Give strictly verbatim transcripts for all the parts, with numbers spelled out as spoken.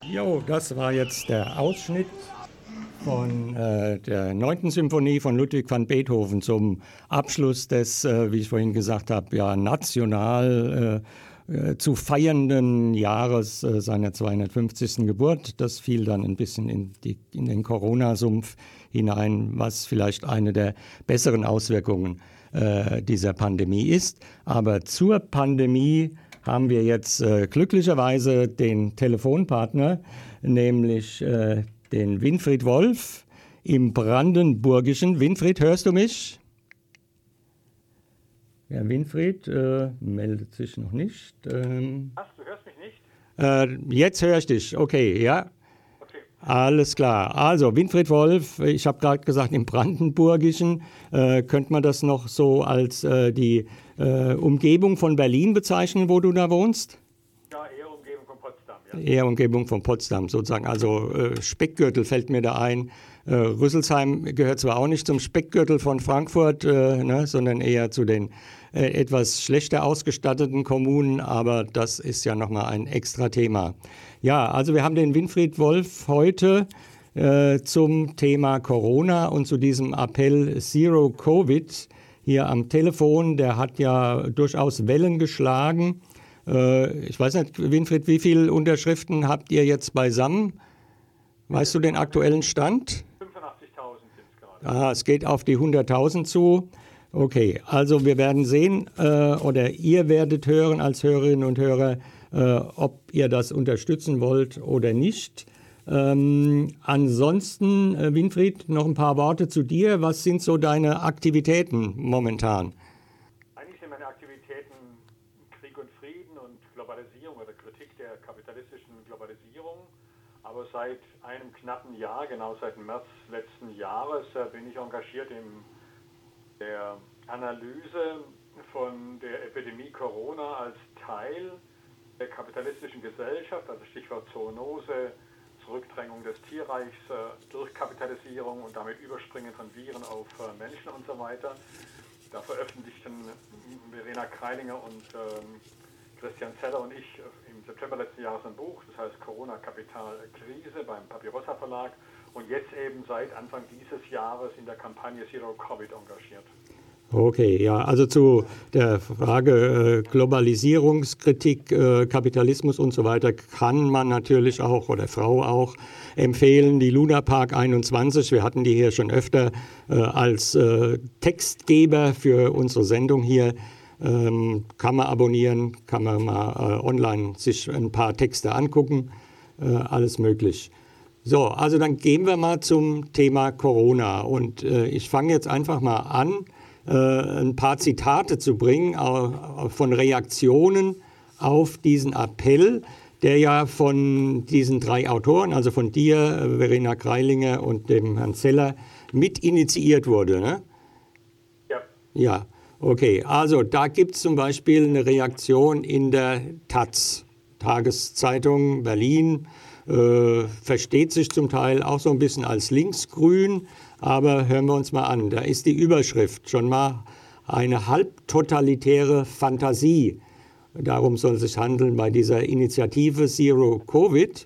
Jo, das war jetzt der Ausschnitt von äh, der neunten Symphonie von Ludwig van Beethoven zum Abschluss des, äh, wie ich vorhin gesagt habe, ja, national äh, äh, zu feiernden Jahres äh, seiner zweihundertfünfzigsten Geburt. Das fiel dann ein bisschen in, die, in den Corona-Sumpf hinein, was vielleicht eine der besseren Auswirkungen äh, dieser Pandemie ist. Aber zur Pandemie haben wir jetzt äh, glücklicherweise den Telefonpartner, nämlich äh, den Winfried Wolf im Brandenburgischen. Winfried, hörst du mich? Ja, Winfried äh, meldet sich noch nicht. Ähm, Ach, du hörst mich nicht? Äh, jetzt höre ich dich. Okay, ja. Okay. Alles klar. Also, Winfried Wolf, ich habe gerade gesagt, im Brandenburgischen. Äh, könnte man das noch so als äh, die äh, Umgebung von Berlin bezeichnen, wo du da wohnst? Ja, eher Umgebung von Potsdam. Ja. Eher Umgebung von Potsdam, sozusagen. Also äh, Speckgürtel fällt mir da ein. Äh, Rüsselsheim gehört zwar auch nicht zum Speckgürtel von Frankfurt, äh, ne, sondern eher zu den äh, etwas schlechter ausgestatteten Kommunen, aber das ist ja nochmal ein extra Thema. Ja, also wir haben den Winfried Wolf heute äh, zum Thema Corona und zu diesem Appell Zero Covid hier am Telefon. Der hat ja durchaus Wellen geschlagen. Äh, ich weiß nicht, Winfried, wie viele Unterschriften habt ihr jetzt beisammen? Weißt du den aktuellen Stand? fünfundachtzigtausend sind es gerade. Ah, es geht auf die hunderttausend zu. Okay, also wir werden sehen äh, oder ihr werdet hören als Hörerinnen und Hörer, äh, ob ihr das unterstützen wollt oder nicht. Ähm, ansonsten, äh, Winfried, noch ein paar Worte zu dir. Was sind so deine Aktivitäten momentan? Eigentlich sind meine Aktivitäten Krieg und Frieden und Globalisierung oder Kritik der kapitalistischen Globalisierung. Aber seit einem knappen Jahr, genau seit März letzten Jahres, äh, bin ich engagiert in der Analyse von der Epidemie Corona als Teil der kapitalistischen Gesellschaft, also Stichwort Zoonose, Zurückdrängung des Tierreichs äh, durch Kapitalisierung und damit Überspringen von Viren auf äh, Menschen und so weiter. Da veröffentlichten Verena Kreilinger und ähm, Christian Zeller und ich im September letzten Jahres ein Buch, das heißt Corona-Kapital-Krise beim Papyrossa Verlag und jetzt eben seit Anfang dieses Jahres in der Kampagne Zero Covid engagiert. Okay, ja, also zu der Frage äh, Globalisierungskritik, äh, Kapitalismus und so weiter kann man natürlich auch oder Frau auch empfehlen, die Luna Park einundzwanzig, wir hatten die hier schon öfter äh, als äh, Textgeber für unsere Sendung hier, ähm, kann man abonnieren, kann man mal äh, online sich ein paar Texte angucken, äh, alles möglich. So, also dann gehen wir mal zum Thema Corona und äh, ich fange jetzt einfach mal an, ein paar Zitate zu bringen von Reaktionen auf diesen Appell, der ja von diesen drei Autoren, also von dir, Verena Kreilinger und dem Herrn Zeller, mit initiiert wurde. Ne? Ja. Ja, okay. Also da gibt es zum Beispiel eine Reaktion in der Taz, Tageszeitung Berlin, äh, versteht sich zum Teil auch so ein bisschen als linksgrün. Aber hören wir uns mal an, da ist die Überschrift schon mal eine halbtotalitäre Fantasie. Darum soll es sich handeln bei dieser Initiative Zero Covid.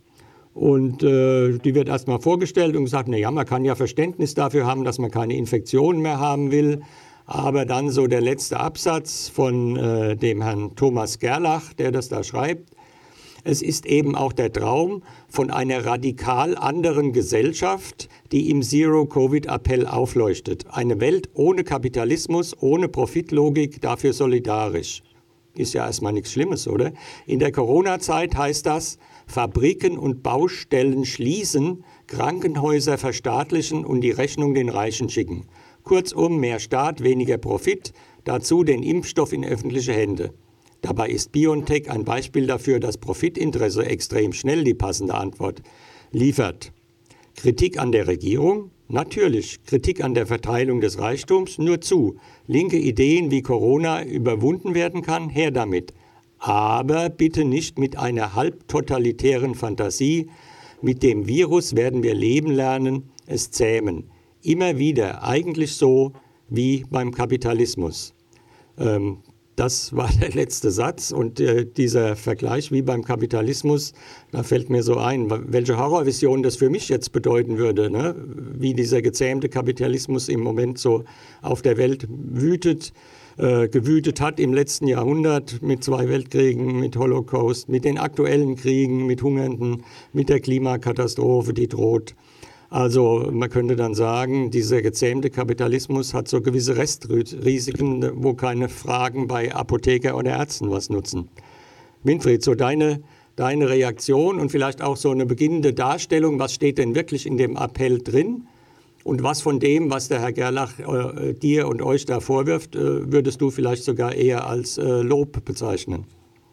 Und äh, die wird erstmal vorgestellt und gesagt, naja, man kann ja Verständnis dafür haben, dass man keine Infektionen mehr haben will. Aber dann so der letzte Absatz von äh, dem Herrn Thomas Gerlach, der das da schreibt. Es ist eben auch der Traum von einer radikal anderen Gesellschaft, die im Zero-Covid-Appell aufleuchtet. Eine Welt ohne Kapitalismus, ohne Profitlogik, dafür solidarisch. Ist ja erstmal nichts Schlimmes, oder? In der Corona-Zeit heißt das, Fabriken und Baustellen schließen, Krankenhäuser verstaatlichen und die Rechnung den Reichen schicken. Kurzum, mehr Staat, weniger Profit, dazu den Impfstoff in öffentliche Hände. Dabei ist BioNTech ein Beispiel dafür, dass Profitinteresse extrem schnell die passende Antwort liefert. Kritik an der Regierung? Natürlich. Kritik an der Verteilung des Reichtums? Nur zu. Linke Ideen, wie Corona überwunden werden kann? Her damit. Aber bitte nicht mit einer halbtotalitären Fantasie. Mit dem Virus werden wir leben lernen, es zähmen. Immer wieder, eigentlich so wie beim Kapitalismus. Ähm, Das war der letzte Satz und äh, dieser Vergleich wie beim Kapitalismus, da fällt mir so ein, welche Horrorvision das für mich jetzt bedeuten würde, ne? Wie dieser gezähmte Kapitalismus im Moment so auf der Welt wütet, äh, gewütet hat im letzten Jahrhundert mit zwei Weltkriegen, mit Holocaust, mit den aktuellen Kriegen, mit Hungernden, mit der Klimakatastrophe, die droht. Also man könnte dann sagen, dieser gezähmte Kapitalismus hat so gewisse Restrisiken, wo keine Fragen bei Apotheker oder Ärzten was nutzen. Winfried, so deine, deine Reaktion und vielleicht auch so eine beginnende Darstellung, was steht denn wirklich in dem Appell drin? Und was von dem, was der Herr Gerlach äh, dir und euch da vorwirft, äh, würdest du vielleicht sogar eher als äh, Lob bezeichnen?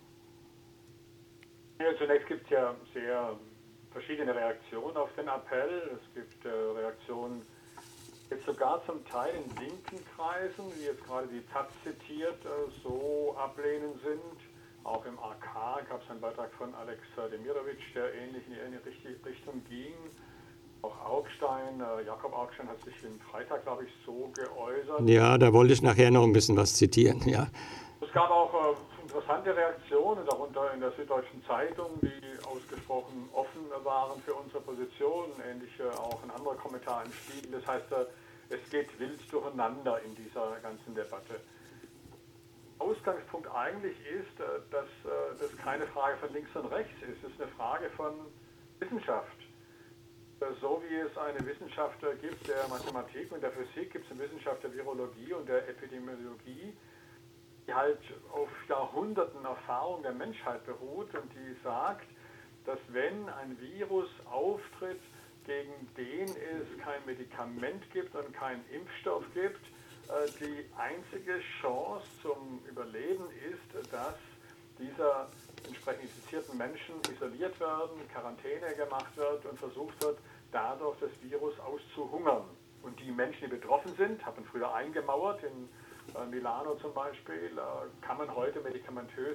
Ja, zunächst gibt es ja sehr verschiedene Reaktionen auf den Appell. Es gibt äh, Reaktionen jetzt sogar zum Teil in linken Kreisen, wie jetzt gerade die Taz zitiert, äh, so ablehnend sind. Auch im A K gab es einen Beitrag von Alex Demirovic, der ähnlich in eine richtige Richtung ging. Auch Augstein, äh, Jakob Augstein hat sich am Freitag, glaube ich, so geäußert. Ja, da wollte ich nachher noch ein bisschen was zitieren, ja. Es gab auch äh, interessante Reaktionen, darunter in der Süddeutschen Zeitung, die ausgesprochen offen waren für unsere Position, ähnlich äh, auch ein anderer Kommentar im Spiegel. Das heißt, äh, es geht wild durcheinander in dieser ganzen Debatte. Ausgangspunkt eigentlich ist, äh, dass äh, das keine Frage von links und rechts ist, es ist eine Frage von Wissenschaft. Äh, so wie es eine Wissenschaft äh, gibt der Mathematik und der Physik, gibt es eine Wissenschaft der Virologie und der Epidemiologie, die halt auf Jahrhunderten Erfahrung der Menschheit beruht und die sagt, dass wenn ein Virus auftritt, gegen den es kein Medikament gibt und keinen Impfstoff gibt, die einzige Chance zum Überleben ist, dass dieser entsprechend infizierten Menschen isoliert werden, Quarantäne gemacht wird und versucht wird, dadurch das Virus auszuhungern. Und die Menschen, die betroffen sind, haben früher eingemauert in Milano zum Beispiel, kann man heute medikamentös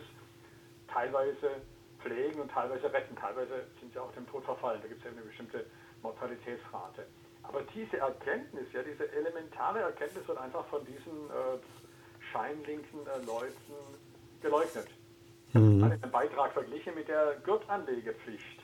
teilweise pflegen und teilweise retten. Teilweise sind sie auch dem Tod verfallen. Da gibt es ja eine bestimmte Mortalitätsrate. Aber diese Erkenntnis, ja, diese elementare Erkenntnis wird einfach von diesen äh, scheinlinken äh, Leuten geleugnet. Mhm. Ich habe einen Beitrag verglichen mit der Gurtanlegepflicht.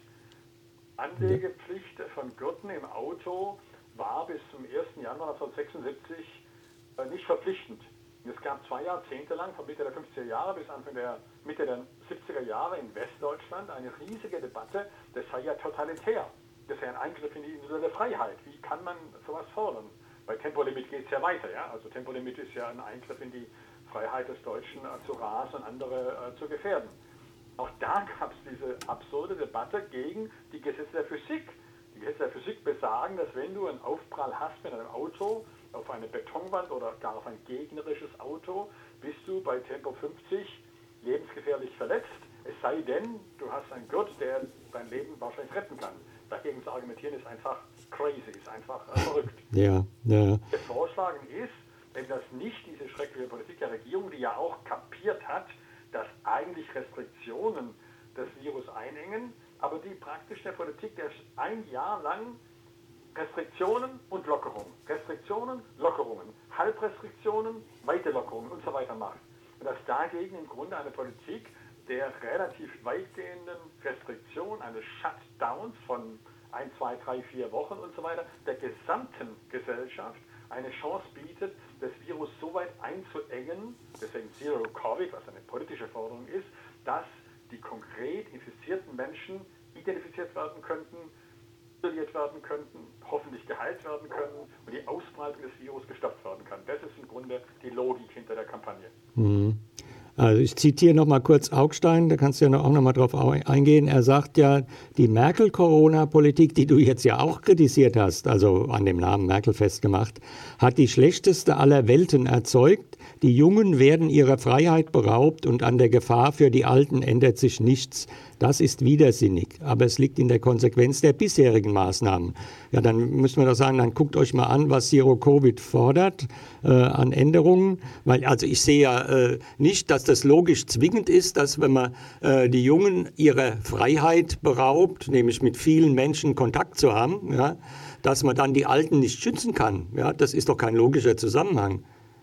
Anlegepflicht von Gurten im Auto war bis zum ersten Januar neunzehnhundertsechsundsiebzig äh, nicht verpflichtend. Es gab zwei Jahrzehnte lang, von Mitte der fünfziger Jahre bis Anfang der Mitte der siebziger Jahre in Westdeutschland, eine riesige Debatte, das sei ja totalitär. Das sei ein Eingriff in die individuelle Freiheit. Wie kann man sowas fordern? Bei Tempolimit geht es ja weiter. Ja? Also Tempolimit ist ja ein Eingriff in die Freiheit des Deutschen äh, zu rasen und andere äh, zu gefährden. Auch da gab es diese absurde Debatte gegen die Gesetze der Physik. Die Gesetze der Physik besagen, dass wenn du einen Aufprall hast mit einem Auto, auf eine Betonwand oder gar auf ein gegnerisches Auto, bist du bei Tempo fünfzig lebensgefährlich verletzt. Es sei denn, du hast einen Gurt, der dein Leben wahrscheinlich retten kann. Dagegen zu argumentieren ist einfach crazy, ist einfach äh, verrückt. Ja, ja. Das Vorschlagen ist, wenn das nicht diese schreckliche Politik der Regierung, die ja auch kapiert hat, dass eigentlich Restriktionen das Virus einengen, aber die praktisch der Politik, der ein Jahr lang Restriktionen und Lockerungen, Restriktionen, Lockerungen, Halbrestriktionen, weite Lockerungen und so weiter macht. Und dass dagegen im Grunde eine Politik der relativ weitgehenden Restriktion, eines Shutdowns von ein, zwei, drei, vier Wochen und so weiter, der gesamten Gesellschaft eine Chance bietet, das Virus so weit einzuengen, deswegen Zero Covid, was eine politische Forderung ist, dass die konkret infizierten Menschen identifiziert werden könnten, isoliert werden könnten, hoffentlich geheilt werden können und die Ausbreitung des Virus gestoppt werden kann. Das ist im Grunde die Logik hinter der Kampagne. Mhm. Also ich zitiere noch mal kurz Augstein, da kannst du ja auch noch mal drauf eingehen. Er sagt ja, die Merkel-Corona-Politik, die du jetzt ja auch kritisiert hast, also an dem Namen Merkel festgemacht, hat die schlechteste aller Welten erzeugt. Die Jungen werden ihrer Freiheit beraubt und an der Gefahr für die Alten ändert sich nichts. Das ist widersinnig, aber es liegt in der Konsequenz der bisherigen Maßnahmen. Ja, dann müssen wir doch sagen, dann guckt euch mal an, was Zero Covid fordert äh, an Änderungen. Weil, also ich sehe ja äh, nicht, dass das logisch zwingend ist, dass wenn man äh, die Jungen ihrer Freiheit beraubt, nämlich mit vielen Menschen Kontakt zu haben, ja, dass man dann die Alten nicht schützen kann. Ja, das ist doch kein logischer Zusammenhang.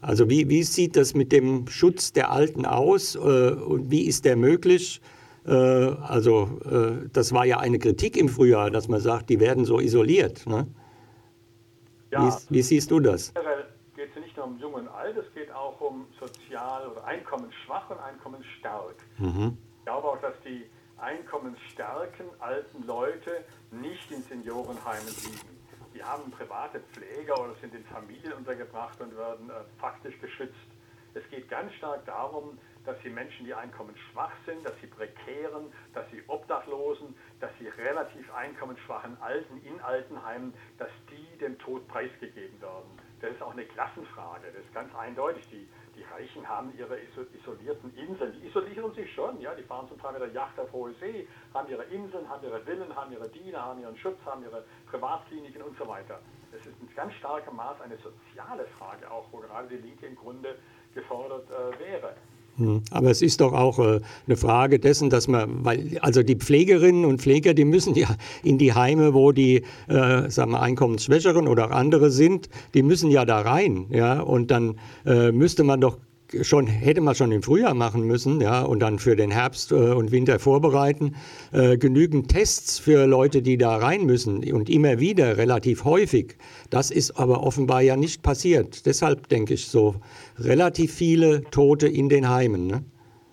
Also wie, wie sieht das mit dem Schutz der Alten aus äh, und wie ist der möglich? Äh, also äh, das war ja eine Kritik im Frühjahr, dass man sagt, die werden so isoliert. Ne? Wie, Ja, wie siehst du das? generell geht es ja nicht nur um Jung und Alt, es geht auch um sozial oder einkommensschwach und einkommensstark. Mhm. Ich glaube auch, dass die einkommensstarken alten Leute nicht in Seniorenheimen liegen. Die haben private Pfleger oder sind in Familien untergebracht und werden äh, faktisch geschützt. Es geht ganz stark darum, dass die Menschen, die einkommensschwach sind, dass sie prekären, dass sie Obdachlosen, dass sie relativ einkommensschwachen Alten in Altenheimen, dass die dem Tod preisgegeben werden. Das ist auch eine Klassenfrage, das ist ganz eindeutig. Die, die Reichen haben ihre isolierten Inseln, die isolieren sich schon, ja, die fahren zum Teil mit der Yacht auf hohe See, haben ihre Inseln, haben ihre Villen, haben ihre Diener, haben ihren Schutz, haben ihre Privatkliniken und so weiter. Es ist in ganz starkem Maß eine soziale Frage auch, wo gerade die Linke im Grunde gefordert äh, wäre. Aber es ist doch auch äh, eine Frage dessen, dass man, weil also die Pflegerinnen und Pfleger, die müssen ja in die Heime, wo die, äh, sagen wir, Einkommensschwächeren oder auch andere sind, die müssen ja da rein, ja, und dann äh, müsste man doch schon, hätte man schon im Frühjahr machen müssen, ja, und dann für den Herbst äh, und Winter vorbereiten, äh, genügend Tests für Leute, die da rein müssen und immer wieder relativ häufig. Das ist aber offenbar ja nicht passiert. Deshalb denke ich so, relativ viele Tote in den Heimen. Ne?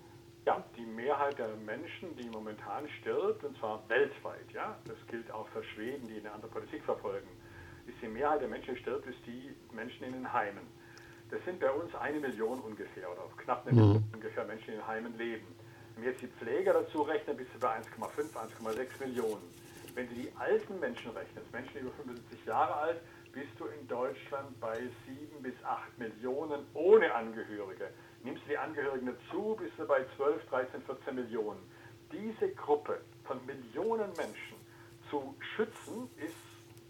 Ja, die Mehrheit der Menschen, die momentan stirbt, und zwar weltweit, ja, das gilt auch für Schweden, die eine andere Politik verfolgen, ist die Mehrheit der Menschen, die stirbt, ist die Menschen in den Heimen. Das sind bei uns eine Million ungefähr oder knapp eine Million mhm. ungefähr Menschen, die in den Heimen leben. Wenn wir jetzt die Pfleger dazu rechnen, bist du bei eins Komma fünf, eins Komma sechs Millionen. Wenn du die alten Menschen rechnest, Menschen über fünfundsiebzig Jahre alt, bist du in Deutschland bei sieben bis acht Millionen ohne Angehörige. Nimmst du die Angehörigen dazu, bist du bei zwölf, dreizehn, vierzehn Millionen. Diese Gruppe von Millionen Menschen zu schützen, ist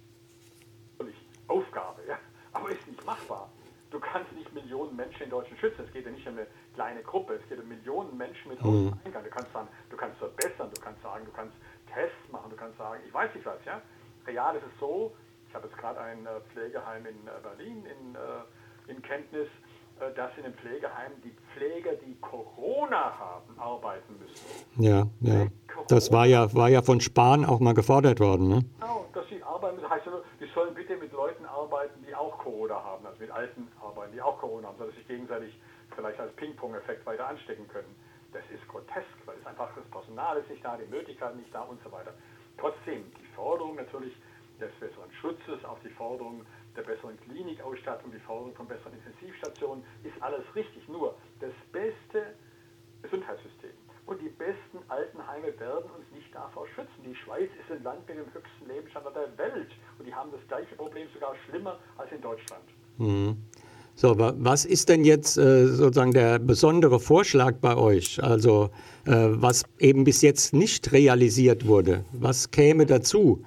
natürlich Aufgabe, ja, aber ist nicht machbar. Du kannst nicht Millionen Menschen in Deutschland schützen. Es geht ja nicht um eine kleine Gruppe, es geht um Millionen Menschen mit Außeneingang. Du kannst sagen, du kannst verbessern, du kannst sagen, du kannst Tests machen, du kannst sagen, ich weiß nicht was, ja. Real ist es so, ich habe jetzt gerade ein äh, Pflegeheim in äh, Berlin in, äh, in Kenntnis, äh, dass in den Pflegeheimen die Pfleger, die Corona haben, arbeiten müssen. Ja, ja. Das war ja, war ja von Spahn auch mal gefordert worden, ne? Genau, dass sie arbeiten müssen. Das heißt ja nur, die sollen bitte mit Leuten arbeiten, die auch Corona haben, also mit Alten arbeiten, die auch Corona haben, sodass sich gegenseitig vielleicht als Ping-Pong-Effekt weiter anstecken können. Das ist grotesk, weil es einfach das Personal ist nicht da, die Möglichkeiten nicht da und so weiter. Trotzdem, die Forderung natürlich des besseren Schutzes, auch die Forderung der besseren Klinikausstattung, die Forderung von besseren Intensivstationen, ist alles richtig. Nur das beste Gesundheitssystem und die besten Altenheime werden uns nicht davor schützen. Die Schweiz ist ein Land mit dem höchsten Lebensstandard der Welt und die haben das gleiche Problem, sogar schlimmer als in Deutschland. Mhm. So, was ist denn jetzt äh, sozusagen der besondere Vorschlag bei euch? Also äh, was eben bis jetzt nicht realisiert wurde, was käme dazu?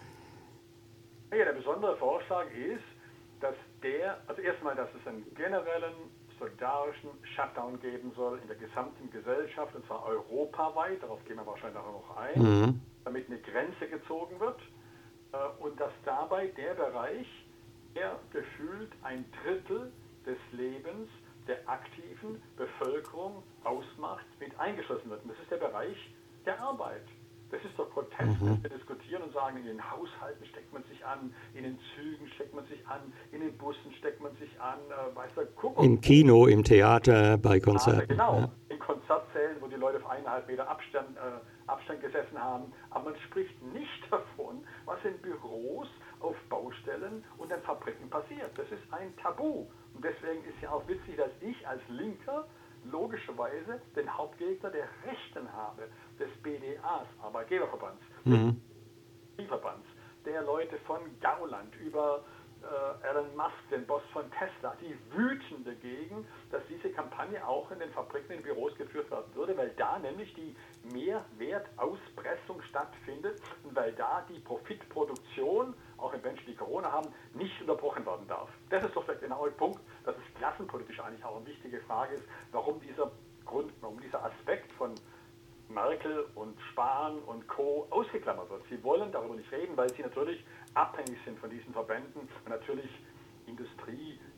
Ja, der besondere Vorschlag ist, dass der, also erstmal, dass es einen generellen solidarischen Shutdown geben soll in der gesamten Gesellschaft, und zwar europaweit, darauf gehen wir wahrscheinlich auch noch ein, mhm. damit eine Grenze gezogen wird äh, und dass dabei der Bereich, der gefühlt ein Drittel des Lebens der aktiven Bevölkerung ausmacht, mit eingeschlossen wird. Und das ist der Bereich der Arbeit. Das ist doch grotesk, mhm. dass wir diskutieren und sagen, in den Haushalten steckt man sich an, in den Zügen steckt man sich an, in den Bussen steckt man sich an, äh, weiß der Kuckuck. Im Kino, im Theater, bei Konzerten. Genau, ja. In Konzertsälen, wo die Leute auf eineinhalb Meter Abstand, äh, Abstand gesessen haben. Aber man spricht nicht davon, was in Büros, auf Baustellen und in Fabriken passiert. Das ist ein Tabu. Und deswegen ist ja auch witzig, dass ich als Linker logischerweise den Hauptgegner der Rechten habe, des B D As, Arbeitgeberverbands, mhm. des Verbands, der Leute von Gauland über äh, Elon Musk, den Boss von Tesla, die wüten dagegen, dass diese Kampagne auch in den Fabriken, in den Büros geführt werden würde, weil da nämlich die Mehrwertauspressung stattfindet und weil da die Profitproduktion, auch in Menschen, die Corona haben, nicht unterbrochen werden darf. Das ist doch der genaue Punkt, dass es klassenpolitisch eigentlich auch eine wichtige Frage ist, warum dieser Grund, warum dieser Aspekt von Merkel und Spahn und Co. ausgeklammert wird. Sie wollen darüber nicht reden, weil sie natürlich abhängig sind von diesen Verbänden und natürlich Industrie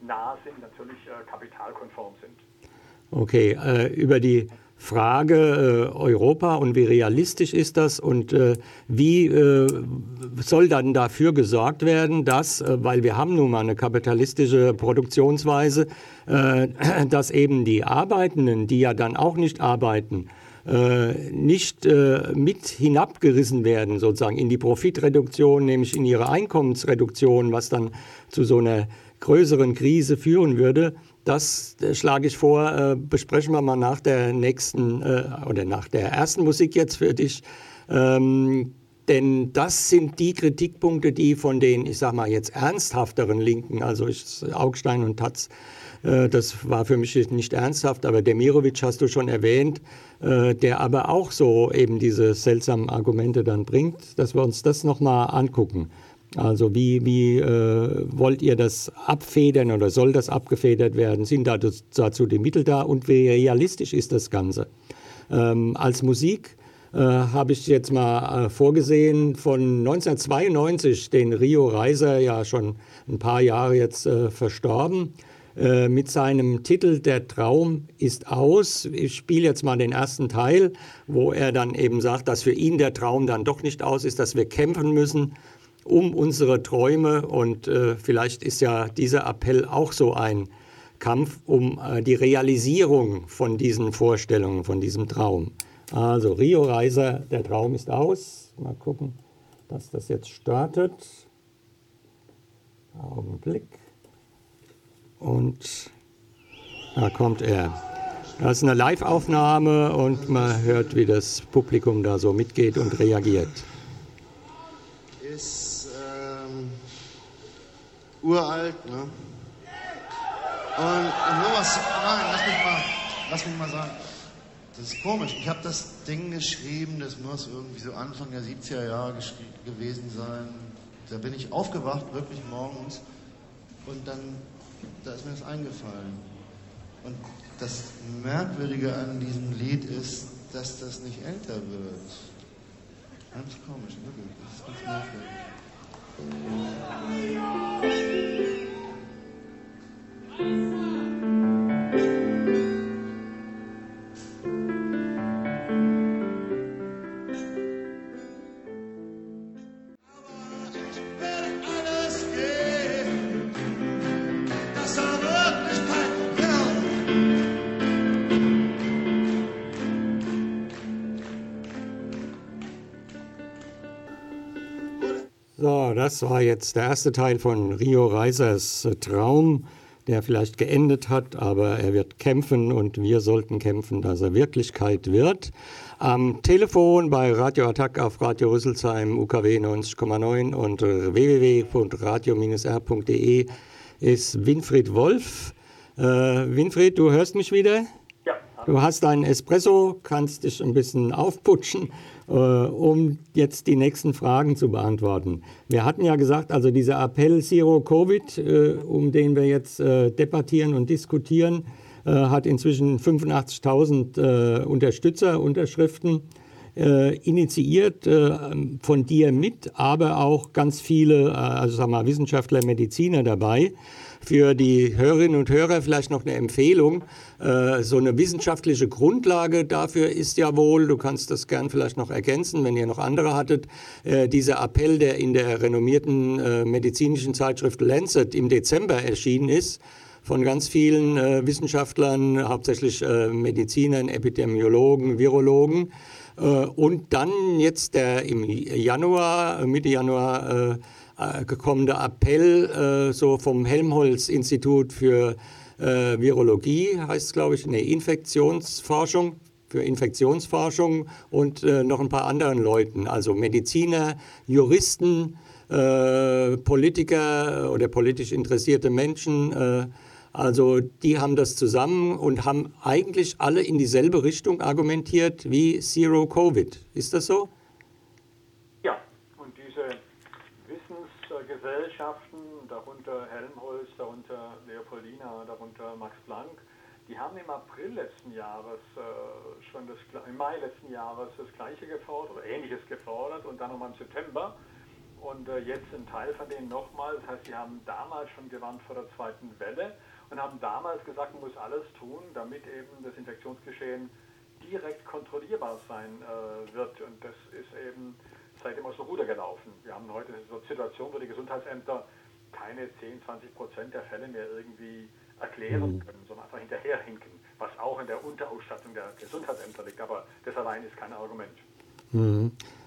nah sind, natürlich äh, kapitalkonform sind. Okay, äh, über die Frage äh, Europa und wie realistisch ist das und äh, wie äh, soll dann dafür gesorgt werden, dass, äh, weil wir haben nun mal eine kapitalistische Produktionsweise, äh, dass eben die Arbeitenden, die ja dann auch nicht arbeiten, äh, nicht äh, mit hinabgerissen werden sozusagen in die Profitreduktion, nämlich in ihre Einkommensreduktion, was dann zu so einer größeren Krise führen würde. Das äh, schlage ich vor, äh, besprechen wir mal nach der nächsten äh, oder nach der ersten Musik jetzt für dich. Ähm, denn das sind die Kritikpunkte, die von den, ich sag mal jetzt ernsthafteren Linken, also ich, Augstein und Taz, äh, das war für mich nicht ernsthaft, aber Demirovic hast du schon erwähnt, äh, der aber auch so eben diese seltsamen Argumente dann bringt, dass wir uns das nochmal angucken. Also wie, wie äh, wollt ihr das abfedern oder soll das abgefedert werden? Sind dazu die Mittel da und wie realistisch ist das Ganze? Ähm, als Musik äh, habe ich jetzt mal äh, vorgesehen von neunzehnhundertzweiundneunzig, den Rio Reiser, ja schon ein paar Jahre jetzt äh, verstorben, äh, mit seinem Titel Der Traum ist aus. Ich spiele jetzt mal den ersten Teil, wo er dann eben sagt, dass für ihn der Traum dann doch nicht aus ist, dass wir kämpfen müssen um unsere Träume und äh, vielleicht ist ja dieser Appell auch so ein Kampf um äh, die Realisierung von diesen Vorstellungen, von diesem Traum. Also Rio Reiser, der Traum ist aus. Mal gucken, dass das jetzt startet. Augenblick. Und da kommt er. Das ist eine Live-Aufnahme und man hört, wie das Publikum da so mitgeht und reagiert. Ist ähm, uralt, ne? Und nur was, nein, lass mich mal, lass mich mal sagen, das ist komisch. Ich habe das Ding geschrieben, das muss irgendwie so Anfang der siebziger Jahre gewesen sein. Da bin ich aufgewacht, wirklich morgens, und dann, da ist mir das eingefallen. Und das Merkwürdige an diesem Lied ist, dass das nicht älter wird. Ganz komisch, wirklich. Das ist ganz merkwürdig. So, das war jetzt der erste Teil von Rio Reisers Traum, der vielleicht geendet hat, aber er wird kämpfen und wir sollten kämpfen, dass er Wirklichkeit wird. Am Telefon bei Radio Attac auf Radio Rüsselsheim, U K W neunzig Komma neun und w w w punkt radio Bindestrich r punkt d e ist Winfried Wolf. Äh, Winfried, du hörst mich wieder? Ja. Du hast einen Espresso, kannst dich ein bisschen aufputschen, äh, um jetzt die nächsten Fragen zu beantworten. Wir hatten ja gesagt, also dieser Appell Zero Covid, äh, um den wir jetzt äh, debattieren und diskutieren, äh, hat inzwischen fünfundachtzigtausend äh, Unterstützer, Unterschriften äh, initiiert, äh, von dir mit, aber auch ganz viele, äh, also sagen wir mal, Wissenschaftler, Mediziner dabei. Für die Hörerinnen und Hörer vielleicht noch eine Empfehlung. Äh, so eine wissenschaftliche Grundlage dafür ist ja wohl, du kannst das gern vielleicht noch ergänzen, wenn ihr noch andere hattet, äh, dieser Appell, der in der renommierten äh, medizinischen Zeitschrift Lancet im Dezember erschienen ist, von ganz vielen äh, Wissenschaftlern, hauptsächlich äh, Medizinern, Epidemiologen, Virologen. Äh, und dann jetzt der im Januar, Mitte Januar, äh, gekommene Appell äh, so vom Helmholtz-Institut für äh, Virologie, heißt es glaube ich, nee, Infektionsforschung, für Infektionsforschung und äh, noch ein paar anderen Leuten, also Mediziner, Juristen, äh, Politiker oder politisch interessierte Menschen, äh, also die haben das zusammen und haben eigentlich alle in dieselbe Richtung argumentiert wie Zero Covid. Ist das so? Gesellschaften, darunter Helmholtz, darunter Leopoldina, darunter Max Planck, die haben im April letzten Jahres äh, schon das, im Mai letzten Jahres das Gleiche gefordert oder Ähnliches gefordert und dann nochmal im September. und äh, jetzt ein Teil von denen nochmal. Das heißt, sie haben damals schon gewarnt vor der zweiten Welle und haben damals gesagt, man muss alles tun, damit eben das Infektionsgeschehen direkt kontrollierbar sein äh, wird. Und das ist eben seitdem aus dem Ruder gelaufen. Wir haben heute so eine Situation, wo die Gesundheitsämter keine zehn, zwanzig Prozent der Fälle mehr irgendwie erklären können, sondern einfach hinterherhinken, was auch in der Unterausstattung der Gesundheitsämter liegt. Aber das allein ist kein Argument. Mhm.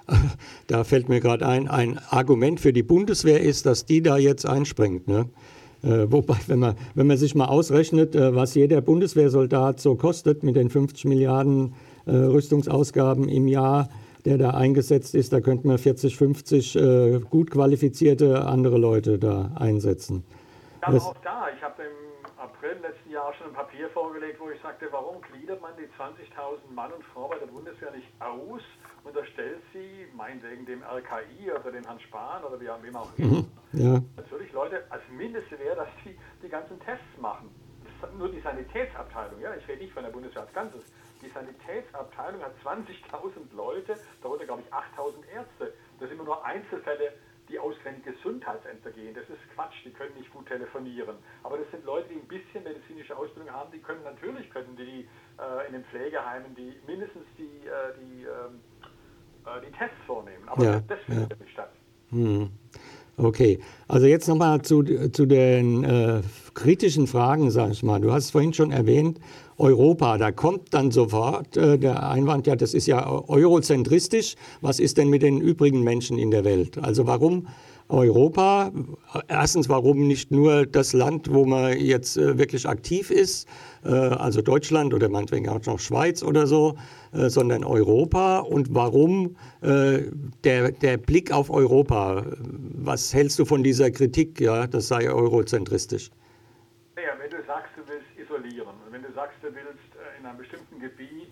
Da fällt mir gerade ein, ein Argument für die Bundeswehr ist, dass die da jetzt einspringt. Ne? Äh, wobei, wenn man, wenn man sich mal ausrechnet, äh, was jeder Bundeswehrsoldat so kostet mit den fünfzig Milliarden äh, Rüstungsausgaben im Jahr, der da eingesetzt ist, da könnte man vierzig, fünfzig äh, gut qualifizierte andere Leute da einsetzen. Ja, aber auch da, ich habe im April letzten Jahr schon ein Papier vorgelegt, wo ich sagte, warum gliedert man die zwanzigtausend Mann und Frau bei der Bundeswehr nicht aus und erstellt sie, meinetwegen dem R K I oder dem Herrn Spahn oder wie auch immer. Mhm, ja. Natürlich Leute, als Mindeste wäre, dass die die ganzen Tests machen. Das ist nur die Sanitätsabteilung, ja, ich rede nicht von der Bundeswehr als Ganzes. Die Sanitätsabteilung hat zwanzigtausend Leute, darunter glaube ich achttausend Ärzte. Das sind immer nur Einzelfälle, die ausgerechnet Gesundheitsämter gehen. Das ist Quatsch, die können nicht gut telefonieren. Aber das sind Leute, die ein bisschen medizinische Ausbildung haben, die können natürlich, können die äh, in den Pflegeheimen die mindestens die, äh, die, ähm, äh, die Tests vornehmen. Aber Ja, das, das findet ja. nicht statt. Hm. Okay, also jetzt nochmal zu, zu den äh, kritischen Fragen, sage ich mal. Du hast vorhin schon erwähnt, Europa, da kommt dann sofort äh, der Einwand, ja, das ist ja eurozentristisch. Was ist denn mit den übrigen Menschen in der Welt? Also warum Europa? Erstens, warum nicht nur das Land, wo man jetzt äh, wirklich aktiv ist, äh, also Deutschland oder meinetwegen auch noch Schweiz oder so, äh, sondern Europa? Und warum äh, der, der Blick auf Europa? Was hältst du von dieser Kritik, ja, das sei eurozentristisch? Naja, wenn du sagst, du willst isolieren und wenn du sagst, du willst äh, in einem bestimmten Gebiet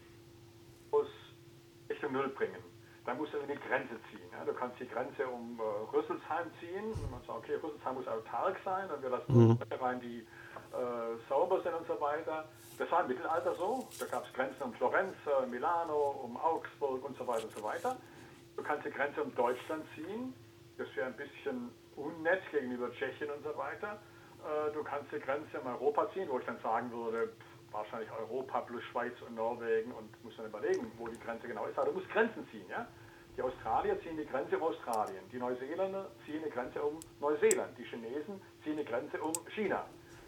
aus Richtung Null bringen, dann musst du über die Grenze ziehen. Ja? Du kannst die Grenze um äh, Rüsselsheim ziehen und man sagt, okay, Rüsselsheim muss autark sein und wir lassen mhm. Leute rein, die äh, sauber sind und so weiter. Das war im Mittelalter so. Da gab es Grenzen um Florenz, äh, Milano, um Augsburg und so weiter und so weiter. Du kannst die Grenze um Deutschland ziehen. Das wäre ein bisschen unnett gegenüber Tschechien und so weiter. Äh, du kannst die Grenze um Europa ziehen, wo ich dann sagen würde, pff, wahrscheinlich Europa plus Schweiz und Norwegen und muss dann überlegen, wo die Grenze genau ist. Aber du musst Grenzen ziehen, ja? Die Australier ziehen die Grenze um Australien, die Neuseeländer ziehen eine Grenze um Neuseeland, die Chinesen ziehen eine Grenze um China.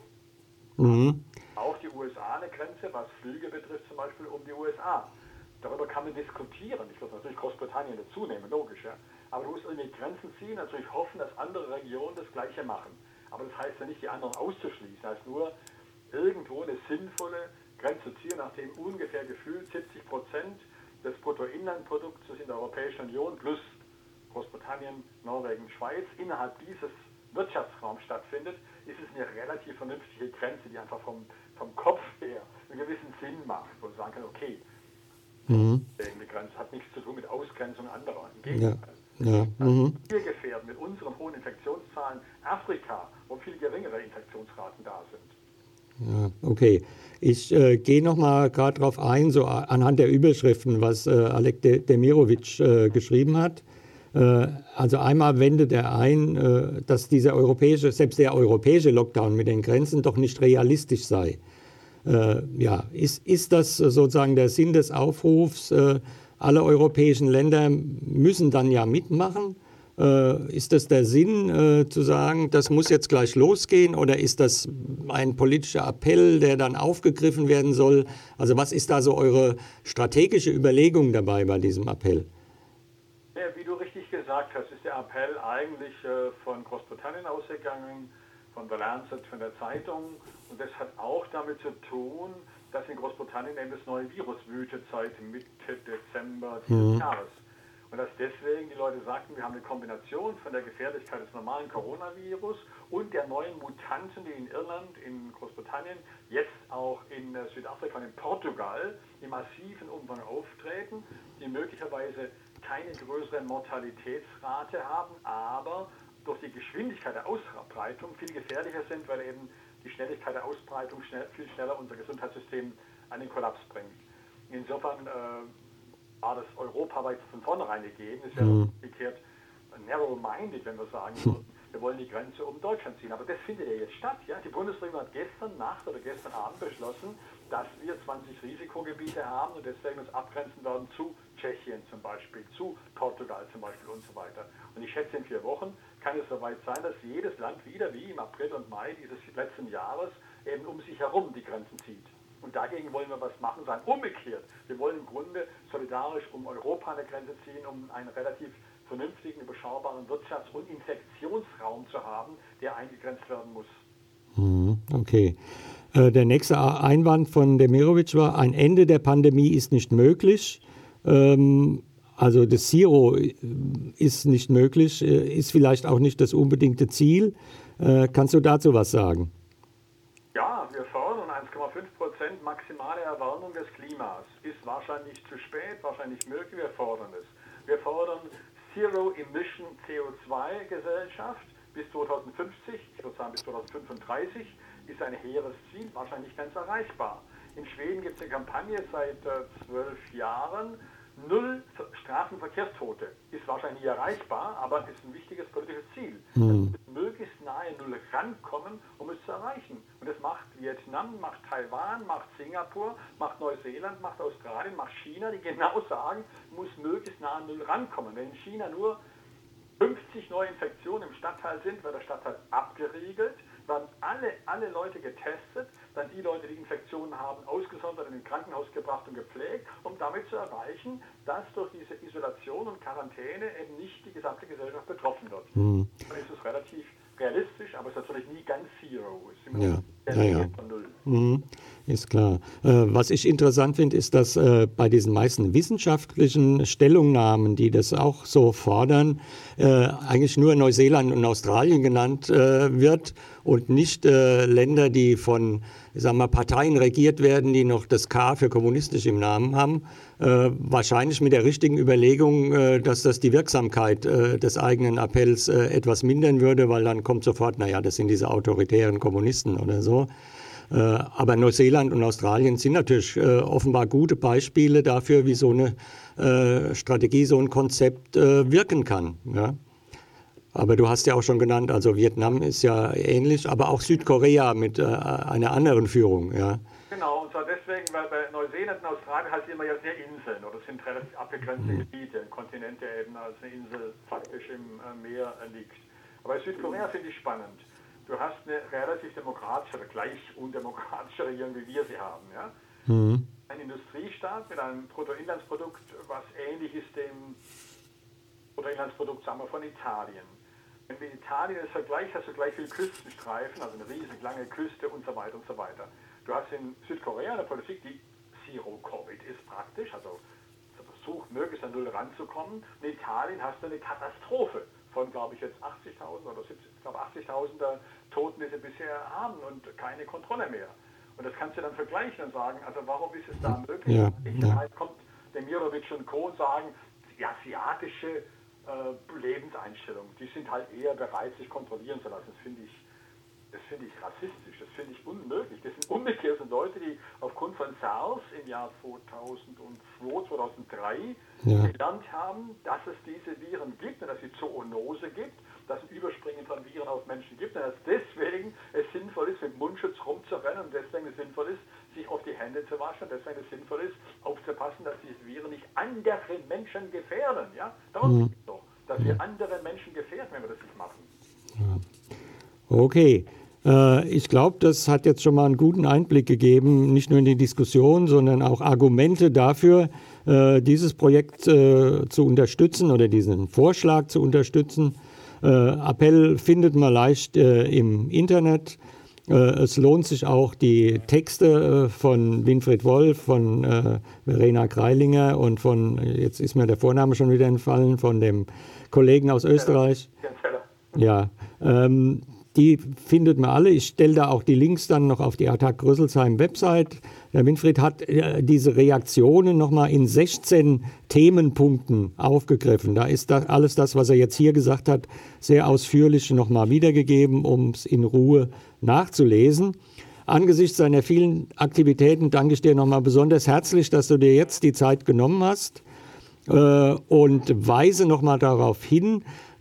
Mhm. Auch die U S A eine Grenze, was Flüge betrifft, zum Beispiel um die U S A. Darüber kann man diskutieren. Ich würde natürlich Großbritannien dazu nehmen, logisch, ja. Aber du musst irgendwie Grenzen ziehen, natürlich hoffen, dass andere Regionen das Gleiche machen. Aber das heißt ja nicht, die anderen auszuschließen. Das heißt nur, irgendwo eine sinnvolle Grenze ziehen, nachdem ungefähr gefühlt siebzig Prozent des Bruttoinlandprodukts in der Europäischen Union plus Großbritannien, Norwegen, Schweiz innerhalb dieses Wirtschaftsraums stattfindet, ist es eine relativ vernünftige Grenze, die einfach vom, vom Kopf her einen gewissen Sinn macht, wo man sagen kann, okay, mhm. die Grenze hat nichts zu tun mit Ausgrenzung anderer. Im Gegenteil. Ja. Ja. Mhm. Wir gefährden mit unseren hohen Infektionszahlen Afrika, wo viel geringere Infektionsraten da sind. Ja, okay. Ich äh, gehe noch mal gerade darauf ein, so anhand der Überschriften, was äh, Alek Demirovic äh, geschrieben hat. Äh, also einmal wendet er ein, äh, dass dieser europäische, selbst der europäische Lockdown mit den Grenzen doch nicht realistisch sei. Äh, ja, ist, ist das sozusagen der Sinn des Aufrufs? Äh, alle europäischen Länder müssen dann ja mitmachen. Äh, ist das der Sinn, äh, zu sagen, das muss jetzt gleich losgehen? Oder ist das ein politischer Appell, der dann aufgegriffen werden soll? Also was ist da so eure strategische Überlegung dabei bei diesem Appell? Ja, wie du richtig gesagt hast, ist der Appell eigentlich äh, von Großbritannien ausgegangen, von der Lancet, von der Zeitung. Und das hat auch damit zu tun, dass in Großbritannien eben das neue Virus wütet seit Mitte Dezember dieses mhm. Jahres. Und dass deswegen die Leute sagten, wir haben eine Kombination von der Gefährlichkeit des normalen Coronavirus und der neuen Mutanten, die in Irland, in Großbritannien, jetzt auch in Südafrika und in Portugal in massiven Umfang auftreten, die möglicherweise keine größere Mortalitätsrate haben, aber durch die Geschwindigkeit der Ausbreitung viel gefährlicher sind, weil eben die Schnelligkeit der Ausbreitung schnell, viel schneller unser Gesundheitssystem an den Kollaps bringt. Insofern äh, war das europaweit von vornherein gegeben. Es wäre mhm. umgekehrt narrow-minded, wenn wir sagen würden, wir wollen die Grenze um Deutschland ziehen. Aber das findet ja jetzt statt. Ja? Die Bundesregierung hat gestern Nacht oder gestern Abend beschlossen, dass wir zwanzig Risikogebiete haben und deswegen uns abgrenzen werden zu Tschechien zum Beispiel, zu Portugal zum Beispiel und so weiter. Und ich schätze, in vier Wochen kann es soweit sein, dass jedes Land wieder wie im April und Mai dieses letzten Jahres eben um sich herum die Grenzen zieht. Und dagegen wollen wir was machen, sagen umgekehrt. Wir wollen im Grunde solidarisch um Europa eine Grenze ziehen, um einen relativ vernünftigen, überschaubaren Wirtschafts- und Infektionsraum zu haben, der eingegrenzt werden muss. Okay. Der nächste Einwand von Demirovic war, ein Ende der Pandemie ist nicht möglich. Also das Zero ist nicht möglich, ist vielleicht auch nicht das unbedingte Ziel. Kannst du dazu was sagen? Ja, wir fordern eins Komma fünf Prozent maximale Erwärmung des Klimas. Ist wahrscheinlich zu spät, wahrscheinlich möglich, wir fordern es. Wir fordern Zero Emission C O zwei Gesellschaft bis zweitausendfünfzig, ich würde sagen bis zweitausendfünfunddreißig, ist ein hehres Ziel, wahrscheinlich ganz erreichbar. In Schweden gibt es eine Kampagne seit äh, zwölf Jahren, null Straßenverkehrstote. Ist wahrscheinlich nie erreichbar, aber ist ein wichtiges politisches Ziel. Mhm. Möglichst nahe Null rankommen, um es zu erreichen. Und das macht Vietnam, macht Taiwan, macht Singapur, macht Neuseeland, macht Australien, macht China, die genau sagen, muss möglichst nahe Null rankommen. Wenn in China nur fünfzig neue Infektionen im Stadtteil sind, wird der Stadtteil abgeriegelt, werden alle, alle Leute getestet, dann die Leute, die Infektionen haben, ausgesondert in ein Krankenhaus gebracht und gepflegt, um damit zu erreichen, dass durch diese Isolation und Quarantäne eben nicht die gesamte Gesellschaft betroffen wird. Mhm. Dann ist es relativ realistisch, aber es ist natürlich nie ganz Zero. Es ist immer ja, ja, ja. Von Null. Mhm. Ist klar. Äh, was ich interessant finde, ist, dass äh, bei diesen meisten wissenschaftlichen Stellungnahmen, die das auch so fordern, äh, eigentlich nur Neuseeland und Australien genannt äh, wird und nicht äh, Länder, die von, sagen wir, Parteien regiert werden, die noch das K für kommunistisch im Namen haben. Äh, wahrscheinlich mit der richtigen Überlegung, äh, dass das die Wirksamkeit äh, des eigenen Appells äh, etwas mindern würde, weil dann kommt sofort, naja, das sind diese autoritären Kommunisten oder so. Äh, aber Neuseeland und Australien sind natürlich äh, offenbar gute Beispiele dafür, wie so eine äh, Strategie, so ein Konzept äh, wirken kann. Ja? Aber du hast ja auch schon genannt, also Vietnam ist ja ähnlich, aber auch Südkorea mit äh, einer anderen Führung. Ja? Genau, und zwar deswegen, weil bei Neuseeland und Australien heißt immer ja sehr Inseln oder sind relativ abgegrenzte mhm. Gebiete, ein Kontinent, der eben als eine Insel faktisch im äh, Meer äh, liegt. Aber bei Südkorea finde ich spannend. Du hast eine relativ demokratische oder gleich undemokratische Regierung, wie wir sie haben. Ja? Mhm. Ein Industriestaat mit einem Bruttoinlandsprodukt, was ähnlich ist dem Bruttoinlandsprodukt, sagen wir, von Italien. Wenn wir Italien das vergleichen, hast du gleich viel Küstenstreifen, also eine riesig lange Küste und so weiter und so weiter. Du hast in Südkorea eine Politik, die Zero-Covid ist praktisch, also versucht, möglichst an Null ranzukommen. In Italien hast du eine Katastrophe von, glaube ich, jetzt achtzigtausend oder siebzig, ich glaube achtzigtausend Toten, die sie bisher haben und keine Kontrolle mehr. Und das kannst du dann vergleichen und sagen, also warum ist es da möglich? Ja, Sicherheit ja. kommt Demirovic und Co. und sagen, die asiatische äh, Lebenseinstellung, die sind halt eher bereit, sich kontrollieren zu lassen. Das finde ich, das finde ich rassistisch, das finde ich unmöglich. Das sind umgekehrt sind Leute, die aufgrund von SARS im Jahr zweitausendzwei, zweitausenddrei ja. gelernt haben, dass es diese Viren gibt und dass es Zoonose gibt, dass es Überspringen von Viren auf Menschen gibt und dass deswegen es sinnvoll ist, mit Mundschutz rumzurennen und deswegen es sinnvoll ist, sich auf die Hände zu waschen und deswegen es sinnvoll ist, aufzupassen, dass diese Viren nicht andere Menschen gefährden. Ja? Darum mhm. geht es doch, dass wir andere Menschen gefährden, wenn wir das nicht machen. Ja. Okay. Ich glaube, das hat jetzt schon mal einen guten Einblick gegeben, nicht nur in die Diskussion, sondern auch Argumente dafür, dieses Projekt zu unterstützen oder diesen Vorschlag zu unterstützen. Appell findet man leicht im Internet. Es lohnt sich auch, die Texte von Winfried Wolf, von Verena Greilinger und von, jetzt ist mir der Vorname schon wieder entfallen, von dem Kollegen aus Österreich. Ja, ähm, die findet man alle. Ich stelle da auch die Links dann noch auf die Attac Rüsselsheim Website. Der Winfried hat äh, diese Reaktionen nochmal in sechzehn Themenpunkten aufgegriffen. Da ist das, alles das, was er jetzt hier gesagt hat, sehr ausführlich nochmal wiedergegeben, um es in Ruhe nachzulesen. Angesichts seiner vielen Aktivitäten danke ich dir nochmal besonders herzlich, dass du dir jetzt die Zeit genommen hast äh, und weise nochmal darauf hin,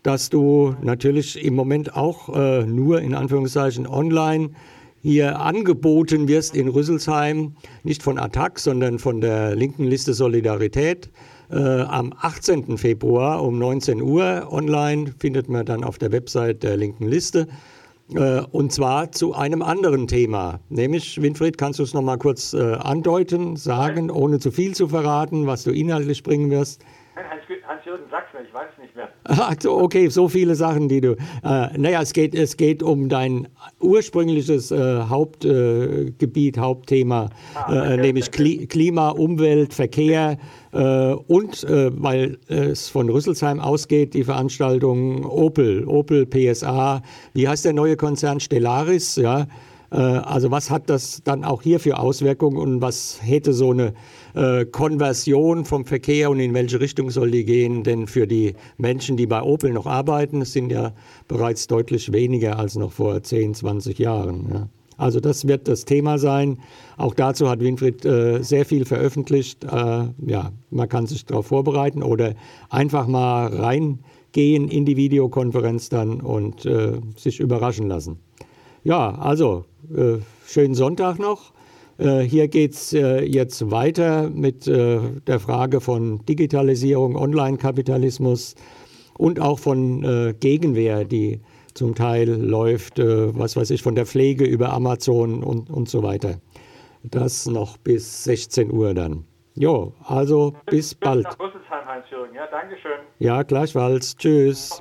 dass du natürlich im Moment auch äh, nur in Anführungszeichen online hier angeboten wirst in Rüsselsheim, nicht von Attac, sondern von der linken Liste Solidarität. Äh, am achtzehnten Februar um neunzehn Uhr online, findet man dann auf der Website der linken Liste. Äh, und zwar zu einem anderen Thema. Nämlich, Winfried, kannst du es noch mal kurz äh, andeuten, sagen, ohne zu viel zu verraten, was du inhaltlich bringen wirst? Hans-Jürgen, sag's mir, ich weiß es nicht mehr. Ach so, okay, so viele Sachen, die du... Äh, naja, es geht, es geht um dein ursprüngliches äh, Hauptgebiet, äh, Hauptthema, ah, äh, okay, nämlich Kli Klima, Umwelt, Verkehr äh, und, äh, weil es von Rüsselsheim ausgeht, die Veranstaltung Opel, Opel P S A, wie heißt der neue Konzern? Stellaris, ja. Also was hat das dann auch hier für Auswirkungen und was hätte so eine äh, Konversion vom Verkehr und in welche Richtung soll die gehen denn für die Menschen, die bei Opel noch arbeiten? Es sind ja bereits deutlich weniger als noch vor zehn, zwanzig Jahren. Ja. Also das wird das Thema sein. Auch dazu hat Winfried äh, sehr viel veröffentlicht. Äh, ja, man kann sich darauf vorbereiten oder einfach mal reingehen in die Videokonferenz dann und äh, sich überraschen lassen. Ja, also äh, schönen Sonntag noch. Äh, hier geht es äh, jetzt weiter mit äh, der Frage von Digitalisierung, Online-Kapitalismus und auch von äh, Gegenwehr, die zum Teil läuft, äh, was weiß ich, von der Pflege über Amazon und, und so weiter. Das noch bis sechzehn Uhr dann. Jo, also bis bald. Nach Rüsselsheim, Heinz-Jürgen. Ja, danke schön. Ja, gleichfalls. Tschüss.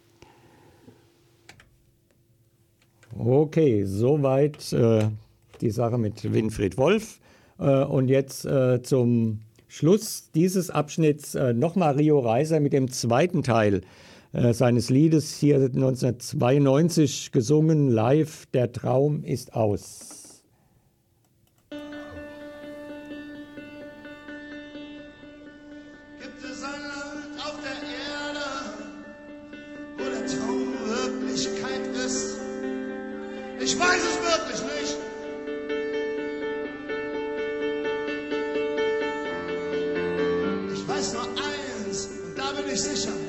Okay, soweit äh, die Sache mit Winfried Wolf. Äh, und jetzt äh, zum Schluss dieses Abschnitts äh, nochmal Rio Reiser mit dem zweiten Teil äh, seines Liedes, hier neunzehnhundertzweiundneunzig gesungen, live, Der Traum ist aus. Gibt es ein Land auf der Erde, wo der Traum Wirklichkeit ist? Ich weiß es wirklich nicht. Ich weiß nur eins, und da bin ich sicher.